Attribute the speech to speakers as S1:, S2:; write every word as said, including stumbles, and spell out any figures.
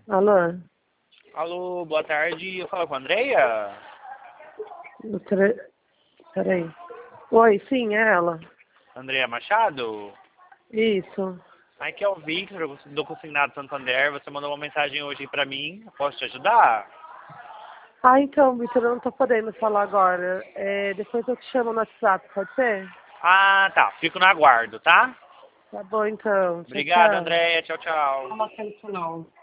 S1: Alô?
S2: Alô, boa tarde. Eu falo com a Andrea?
S1: Tre... Peraí. Oi, sim, é ela.
S2: Andrea Machado?
S1: Isso.
S2: Aqui é o Victor, do Consignado Santander. Você mandou uma mensagem hoje pra mim. Posso te ajudar?
S1: Ah, então, Vitor, eu não tô podendo falar agora. É, depois eu te chamo no WhatsApp, pode ser?
S2: Ah, tá. Fico no aguardo, tá?
S1: Tá bom, então. Tchau,
S2: Obrigado,
S1: tchau.
S2: Andrea. Tchau, tchau.
S1: Coloca isso não.